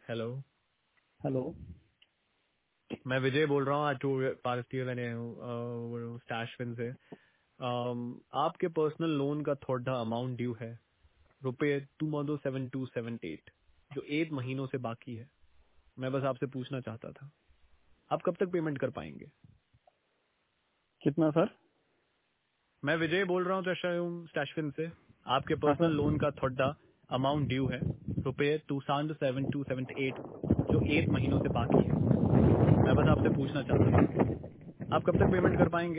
Hello. Hello. मैं विजय बोल रहा हूँ आज टू पास्ट ईयर मैंने हूँ स्टैशविन से। आपके पर्सनल लोन का थोड़ा अमाउंट ड्यू है ₹2,7278 जो 8 महीनों से बाकी है। मैं बस आपसे पूछना चाहता था आप कब तक पेमेंट कर पाएंगे। कितना सर? मैं विजय बोल रहा हूँ स्टैशविन से। आपके हाँ पर्सनल सर। लोन का थोड़ा अमाउंट ड्यू है ₹2,7278 जो 8 महीनों से बाकी है। मैं बस आपसे पूछना चाहता था आप कब तक पेमेंट कर पाएंगे।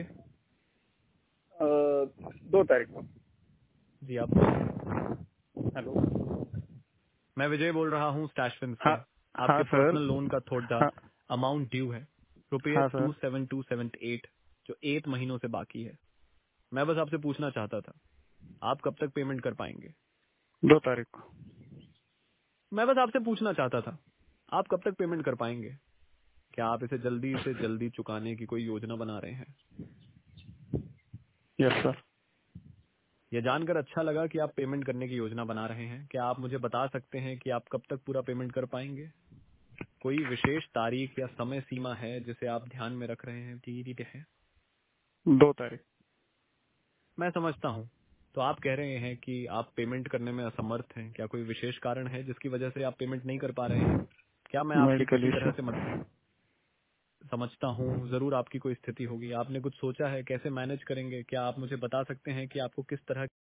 2 तारीख को। जी आप बोलिए। हेलो। मैं विजय बोल रहा हूँ स्टैशविन से। हाँ। हाँ आपके सर। पर्सनल लोन का थोड़ा हाँ। अमाउंट ड्यू है रुपये हाँ two sir. Seven two seven eight जो 8 महीनों से बाकी है। मैं बस आपसे पूछना चाहता था आप कब तक पेमेंट कर पाएंगे। 2 तारीख को। मैं बस आपसे पूछना चाहता था आप कब तक पेमेंट कर पाएंगे। क्या आप इसे जल्दी से जल्दी चुकाने की कोई योजना बना रहे हैं। Yes sir. यह जानकर अच्छा लगा कि आप पेमेंट करने की योजना बना रहे हैं। क्या आप मुझे बता सकते हैं कि आप कब तक पूरा पेमेंट कर पाएंगे। कोई विशेष तारीख या समय सीमा है जिसे आप ध्यान में रख रहे हैं। ठीक है 2 तारीख। मैं समझता हूँ। तो आप कह रहे हैं कि आप पेमेंट करने में असमर्थ हैं। क्या कोई विशेष कारण है जिसकी वजह से आप पेमेंट नहीं कर पा रहे हैं। क्या मैं आपकी मेडिकल किसी तरह इश्यू। से मदद समझता हूँ जरूर आपकी कोई स्थिति होगी। आपने कुछ सोचा है कैसे मैनेज करेंगे। क्या आप मुझे बता सकते हैं कि आपको किस तरह